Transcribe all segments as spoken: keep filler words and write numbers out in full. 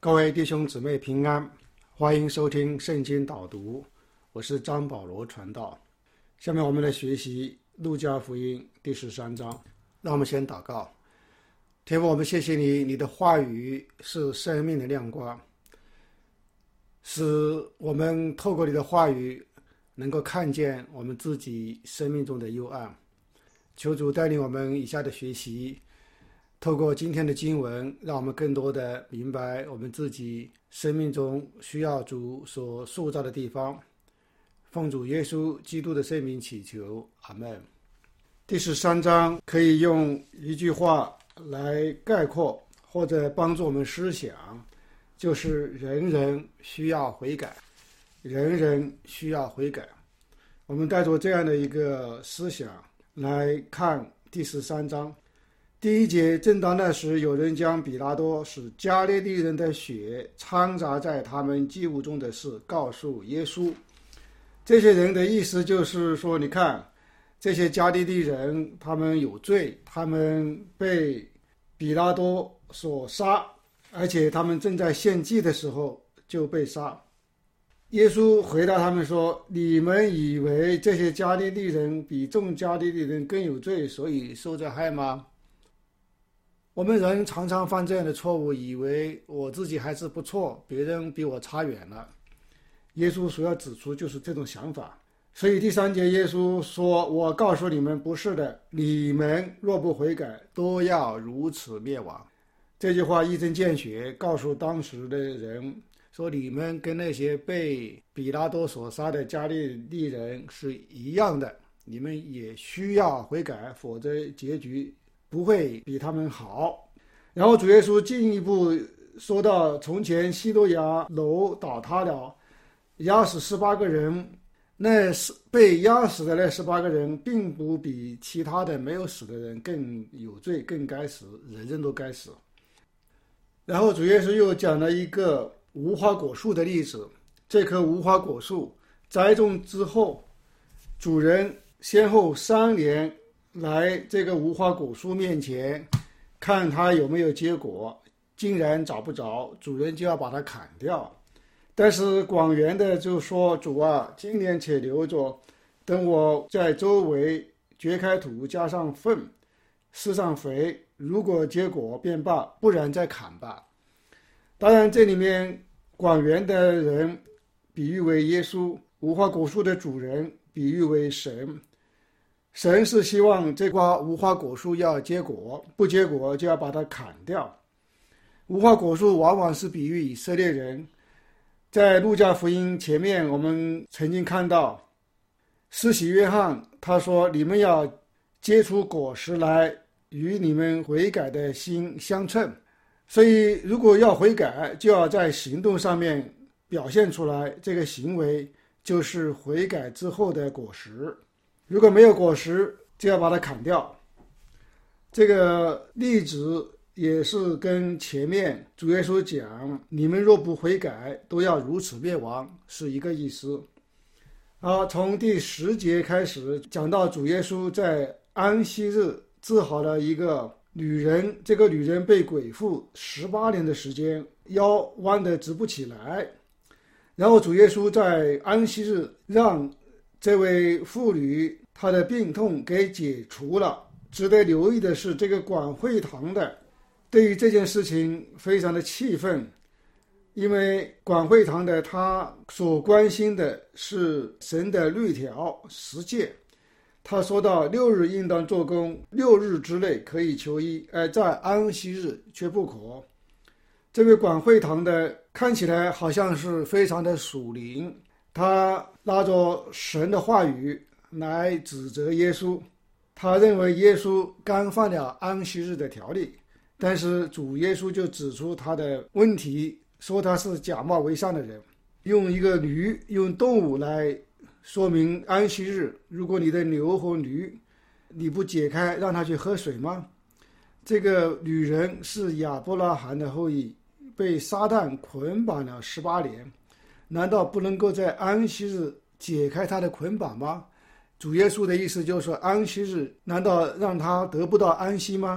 各位弟兄姊妹平安，欢迎收听圣经导读，我是张保罗传道。下面我们来学习路加福音第十三章。让我们先祷告。天父，我们谢谢你，你的话语是生命的亮光，使我们透过你的话语能够看见我们自己生命中的幽暗。求主带领我们以下的学习，透过今天的经文，让我们更多的明白我们自己生命中需要主所塑造的地方。奉主耶稣基督的圣名祈求，阿们。第十三章可以用一句话来概括，或者帮助我们思想，就是人人需要悔改，人人需要悔改。我们带着这样的一个思想来看第十三章。第一节，正当那时，有人将比拉多使加利利人的血掺杂在他们祭物中的事告诉耶稣。这些人的意思就是说，你看这些加利利人他们有罪，他们被比拉多所杀，而且他们正在献祭的时候就被杀。耶稣回答他们说，你们以为这些加利利人比众加利利人更有罪，所以受这害吗？我们人常常犯这样的错误，以为我自己还是不错，别人比我差远了。耶稣所要指出就是这种想法。所以第三节耶稣说，我告诉你们，不是的，你们若不悔改，都要如此灭亡。这句话一针见血，告诉当时的人说，你们跟那些被比拉多所杀的加利利人是一样的，你们也需要悔改，否则结局不会比他们好。然后主耶稣进一步说到，从前西罗亚楼倒塌了，压死十八个人，那被压死的那十八个人并不比其他的没有死的人更有罪，更该死，人人都该死。然后主耶稣又讲了一个无花果树的例子。这棵无花果树栽种之后，主人先后三年来这个无花果树面前看它有没有结果，竟然找不着，主人就要把它砍掉。但是广园的就说，主啊，今年且留着，等我在周围掘开土，加上粪，施上肥，如果结果便罢，不然再砍吧。当然这里面广园的人比喻为耶稣，无花果树的主人比喻为神。神是希望这棵无花果树要结果，不结果就要把它砍掉。无花果树往往是比喻以色列人。在路加福音前面我们曾经看到施洗约翰他说，你们要结出果实来，与你们悔改的心相称。所以如果要悔改，就要在行动上面表现出来，这个行为就是悔改之后的果实。如果没有果实，就要把它砍掉。这个例子也是跟前面主耶稣讲，你们若不悔改，都要如此灭亡，是一个意思。啊，从第十节开始讲到主耶稣在安息日治好了一个女人，这个女人被鬼附十八年的时间，腰弯得直不起来。然后主耶稣在安息日让这位妇女她的病痛给解除了。值得留意的是，这个管会堂的对于这件事情非常的气愤，因为管会堂的他所关心的是神的律条十诫。他说到六日应当做工，六日之内可以求医，而在安息日却不可。这位管会堂的看起来好像是非常的属灵，他拉着神的话语来指责耶稣。他认为耶稣干犯了安息日的条例，但是主耶稣就指出他的问题，说他是假冒为善的人，用一个驴，用动物来说明安息日。如果你的牛和驴你不解开让他去喝水吗？这个女人是亚伯拉罕的后裔，被撒旦捆绑了十八年，难道不能够在安息日解开他的捆绑吗？主耶稣的意思就是说，安息日难道让他得不到安息吗？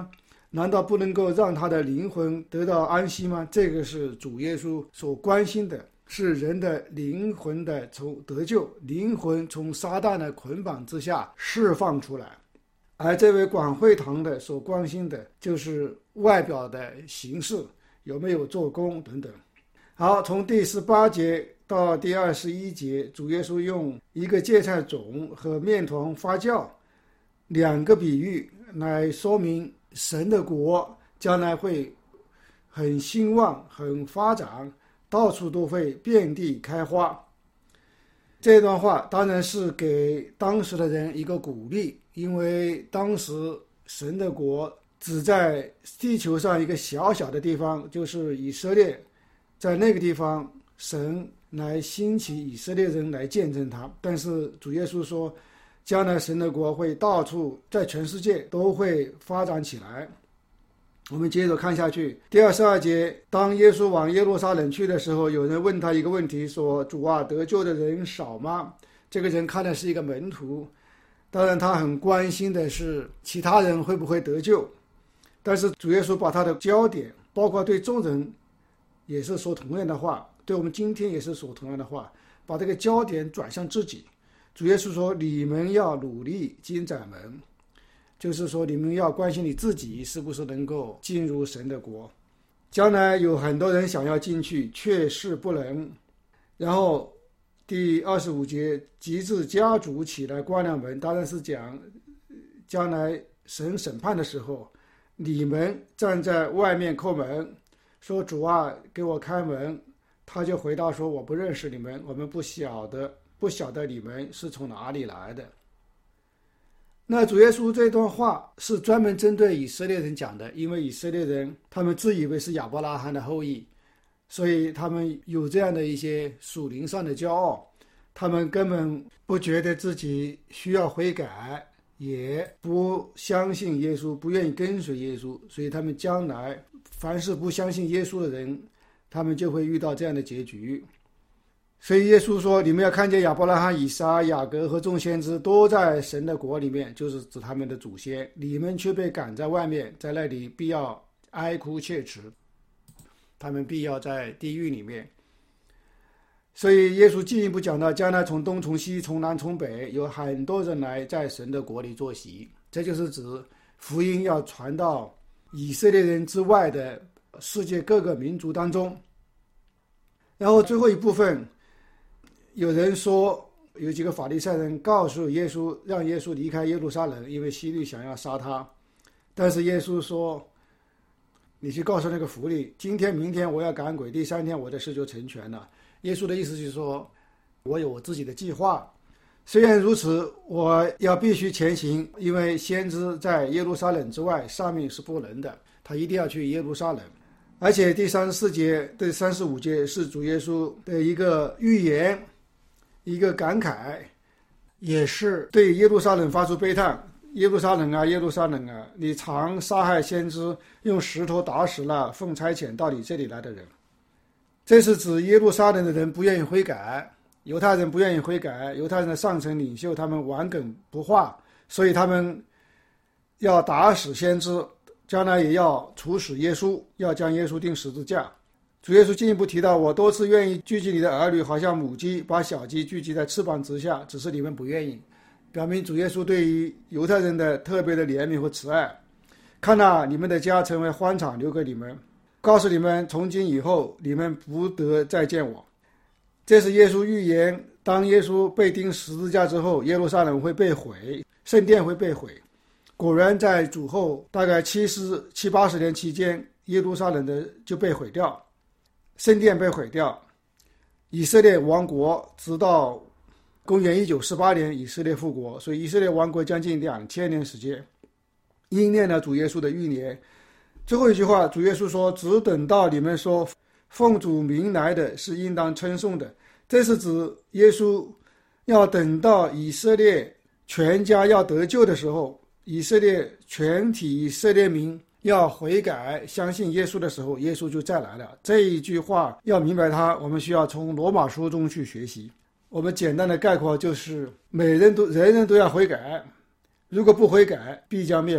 难道不能够让他的灵魂得到安息吗？这个是主耶稣所关心的，是人的灵魂的从得救，灵魂从撒旦的捆绑之下释放出来。而这位管会堂的所关心的就是外表的形式，有没有做工等等。好，从第十八节到第二十一节，主耶稣用一个芥菜种和面团发酵两个比喻来说明神的国将来会很兴旺，很发展，到处都会遍地开花。这段话当然是给当时的人一个鼓励，因为当时神的国只在地球上一个小小的地方，就是以色列，在那个地方神来兴起以色列人来见证他。但是主耶稣说，将来神的国会到处在全世界都会发展起来。我们接着看下去，第二十二节，当耶稣往耶路撒冷去的时候，有人问他一个问题，说，主啊，得救的人少吗？这个人看的是一个门徒，当然他很关心的是其他人会不会得救，但是主耶稣把他的焦点，包括对众人也是说同样的话，对我们今天也是说同样的话，把这个焦点转向自己。主耶稣说，你们要努力进窄门，就是说你们要关心你自己是不是能够进入神的国。将来有很多人想要进去，却是不能。然后第二十五节，及至家主起来关了门，当然是讲将来神审判的时候，你们站在外面叩门，说，主啊，给我开门。他就回答说，我不认识你们，我们不晓得不晓得你们是从哪里来的。那主耶稣这段话是专门针对以色列人讲的，因为以色列人他们自以为是亚伯拉罕的后裔，所以他们有这样的一些属灵上的骄傲，他们根本不觉得自己需要悔改，也不相信耶稣，不愿意跟随耶稣，所以他们将来凡是不相信耶稣的人，他们就会遇到这样的结局。所以耶稣说，你们要看见亚伯拉罕、以撒、雅各和众先知都在神的国里面，就是指他们的祖先，你们却被赶在外面，在那里必要哀哭切齿，他们必要在地狱里面。所以耶稣进一步讲到，将来从东从西从南从北有很多人来在神的国里坐席，这就是指福音要传到以色列人之外的世界各个民族当中。然后最后一部分，有人说有几个法利赛人告诉耶稣，让耶稣离开耶路撒冷，因为希律想要杀他。但是耶稣说，你去告诉那个狐狸，今天明天我要赶鬼，第三天我的事就成全了。耶稣的意思就是说，我有我自己的计划，虽然如此，我要必须前行，因为先知在耶路撒冷之外上面是不能的，他一定要去耶路撒冷。而且第三十四节对三十五节是主耶稣的一个预言，一个感慨，也是对耶路撒冷发出悲叹，耶路撒冷啊，耶路撒冷啊，你常杀害先知，用石头打死了奉差遣到你这里来的人。这是指耶路撒冷的人不愿意悔改，犹太人不愿意悔改，犹太人的上层领袖他们顽梗不化，所以他们要打死先知，将来也要处死耶稣，要将耶稣钉十字架。主耶稣进一步提到，我多次愿意聚集你的儿女，好像母鸡把小鸡聚集在翅膀之下，只是你们不愿意。表明主耶稣对于犹太人的特别的怜悯和慈爱。看哪，你们的家成为荒场，留给你们，告诉你们，从今以后你们不得再见我。这是耶稣预言，当耶稣被钉十字架之后，耶路撒冷会被毁，圣殿会被毁。果然在主后大概七十七八十年期间，耶路撒冷的就被毁掉，圣殿被毁掉，以色列亡国，直到公元一九四八年以色列复国，所以以色列亡国将近两千年时间，应验了主耶稣的预言。最后一句话，主耶稣说，只等到你们说奉主名来的是应当称颂的。这是指耶稣要等到以色列全家要得救的时候，以色列全体以色列民要悔改相信耶稣的时候，耶稣就再来了。这一句话要明白它，我们需要从罗马书中去学习。我们简单的概括就是，每人都人人都要悔改，如果不悔改必将灭亡。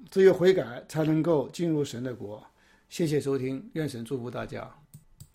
只有悔改才能够进入神的国。谢谢收听，愿神祝福大家。